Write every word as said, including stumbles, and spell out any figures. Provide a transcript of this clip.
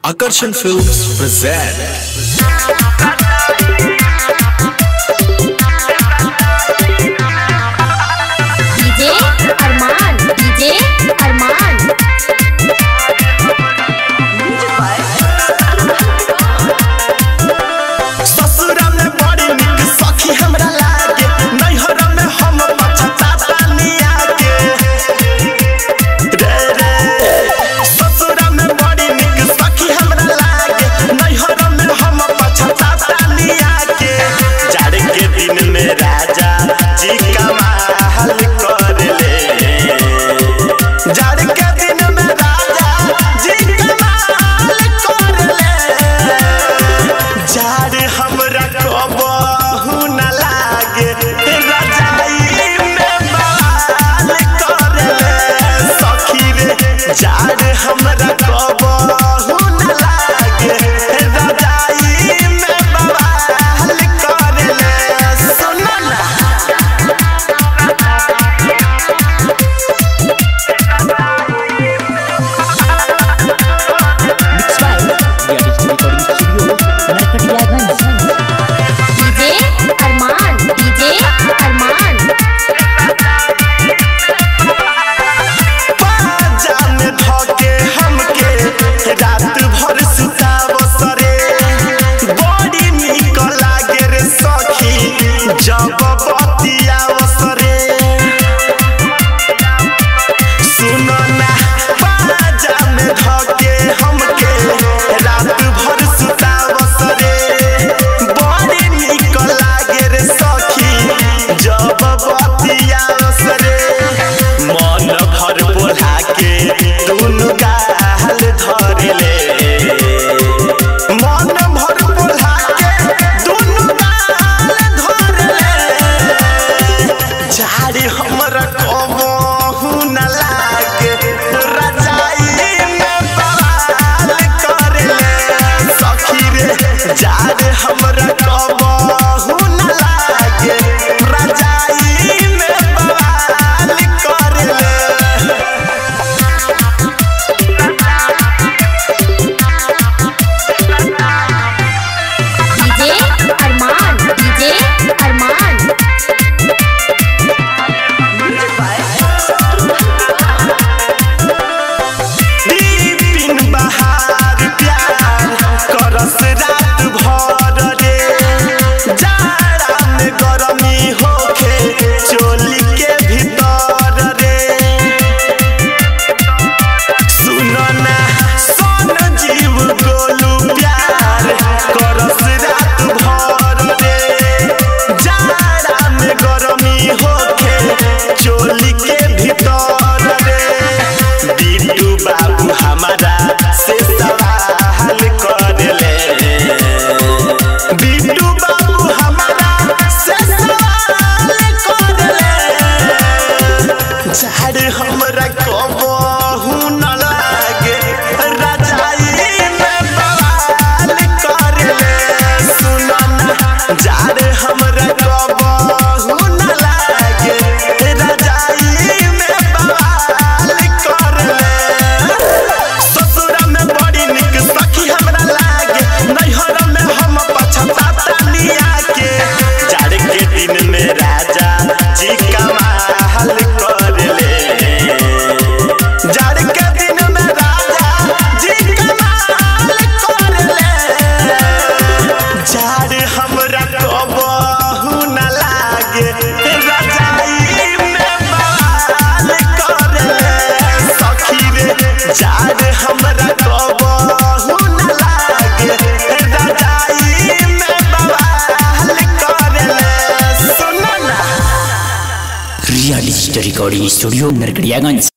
Akarshan Films present D J Arman, D J Arman. ससुरा में बड़ी निक सखी हमरा लागे, नैहर में हम पछताता निया के रे रे। ससुरा में बड़ी निक सखी हमरा लागे, नैहर में हम पछताता निया के। जाड़ के दिन में राजा जी कमाल कर ले, जाड़ के दिन में राजा जी कमाल कर ले। जाड़ हमरा कबहू न लागे, रजाई में बवाल कर ले सखी रे। जाड़ हमरा कबहू न लागे, रजाई में बवाल कर ले। सुन ना D J Arman, D J Arman. पाजा में धके हमके रात भर सुतावस रे। बड़ी निक लागे रे सखी जब बतियावस रे। सुन ना पाजा में धके हमके रात भर सुतावस रे। बड़ी निक लागे रे सखी जब बतियावस रे। मन भर बोला के दुनु गाल धर ले, मन भर बोला के दुनु गाल धर ले। झाड़ी हमरा कबहू न लागे, रजाई में बवाल कर ले सखी रे। झाड़ी हमरा कबहू न लागे, रजाई में बवाल कर ले। D J Arman, D J Arman. Bipin बहार प्यार करस रात भर रे। जाड़ा में गरमी होखे चोली के भीतर रे। सुन ना सोन जीव गोलू प्यार करस रात भर रे। जाड़ा में गरमी होखे चोली के भीतर रे। बिट्टू बाबू हमारा से सवाल कर ले, बिट्टू बाबू हमारा से सवाल कर ले। झाड़ हमरा कबहू न लागे, रजाई में बवाल कर ले। सुन ना झाड़ हमरा कबहू न लागे, रजाई में बवाल कर ले। ससुरा में बड़ी निक सखी हमरा लागे, नैहर में हम पछताता निया के। जाड़ के दिन में राजा जी कमाल कर ले, जाड़ के दिन में राजा जी कमाल कर ले। जाड़ हमरा कबहू न लागे, रजाई में बवाल कर ले सखी रे। जाड़ हमरा कबहू न लागे, रजाई में बवाल कर ले। सुन ना real digital recording studio Narkatiaganj.